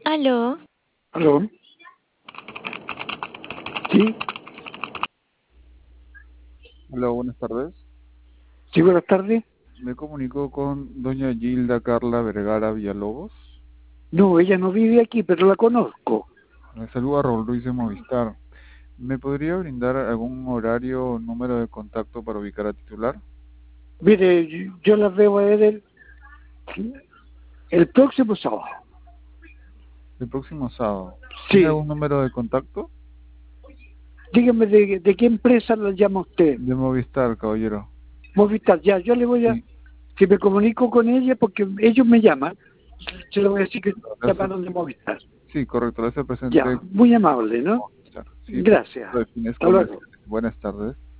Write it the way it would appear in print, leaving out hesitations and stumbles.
Aló, ¿Aló? Sí, Hola, buenas tardes. sí, buenas tardes. Me comunico con doña Gilda Carla Vergara Villalobos. No, ella no vive aquí, pero la conozco. Me saluda Raúl Ruiz de Movistar. ¿Me podría brindar algún horario o número de contacto para ubicar a titular? Mire, yo la veo a él el próximo sábado. El próximo sábado. ¿Tiene Sí, algún número de contacto? dígame de qué empresa la llama usted. De Movistar, caballero. Movistar, ya, yo le voy a, Sí, si me comunico con ella, porque ellos me llaman, se lo voy a decir que le hace- llamaron de Movistar. sí, correcto, le hace Ya, presente muy amable, ¿no? Movistar. Sí, Gracias. de fines Hasta luego. comerciales. Buenas tardes.